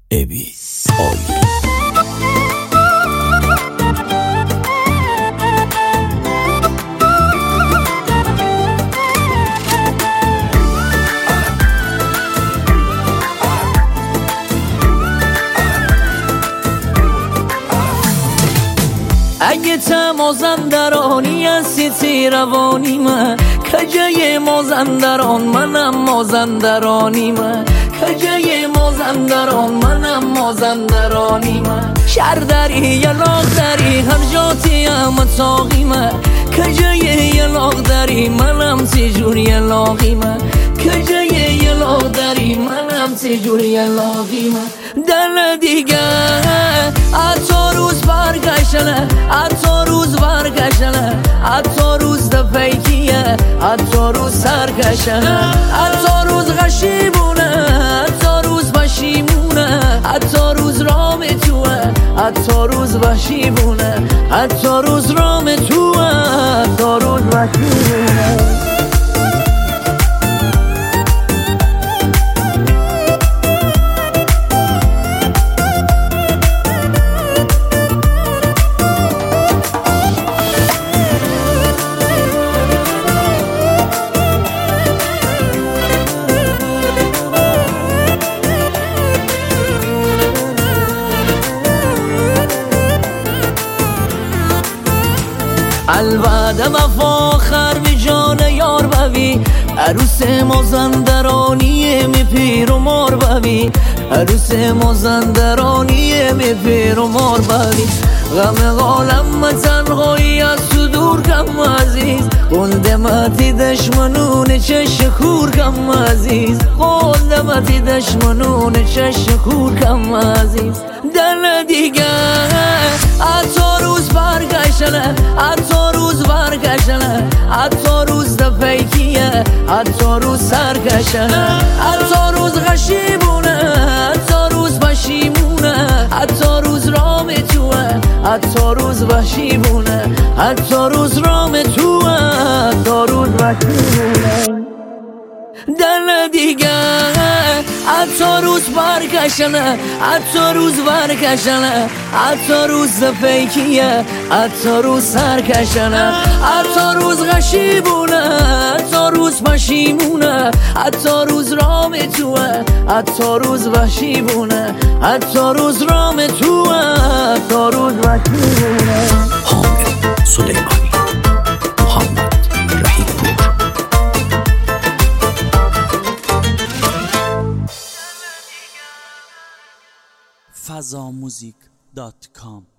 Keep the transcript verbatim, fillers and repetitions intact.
ابی آیل. اگه تا مازندرانی هستی تی روانی من، کجای مازندران منم مازندرانی من، کجای مازندران منم مازندرانی من، شهر داری یا لاغ داری هر جاتی هم اتاقی من، کجای یا لاغ داری منم تیجور یا لاغی من، کجای یا لاغ داری منم تیجور یا لاغی من. دل دیگه اتا روز برگشنه، اتا روز برگشنه، اتا روز دفیکیه، اتا روز سرگشنه، اتا روز غشیبونه، اتا روز بشیمونه، اتا روز رام توه، اتا روز بشیبونه، اتا روز رام توه، اتا روز بشیبونه. الوعده وفا آخر به جان یار بوی، عروس مازندرانی می پیر و مار بوی، عروس مازندرانی می پیر و مار بوی. غم عالم تنهایی از تو دور کم عزیز، قلدمتی دشمنون چش خور کم عزیز، قلدمتی دشمنون چش خور کم عزیز. دل دیگه اتا روز برگشنه، اتا روز برگشنه، اتا روز دفیکیه، اتا روز سرگشنه، اتا روز غشیبونه، اتا روز بشیمونه، اتا روز رام توه، اتا روز بشیمونه، اتا روز رام توه، اتا روز بشیمونه. دل دیگه اتا روز برگشنه، اتا روز برگشنه، اتا روز دفیکیه، اتا روز سرگشنه، اتا روز غشیبونه، اتا روز بشیمونه، اتا روز رام توه، اتا روز بشیمونه، اتا روز رام توه، اتا روز بشیمونه. حامد سلیمانی، محمد رحیم پور. فضا موزیک دات کام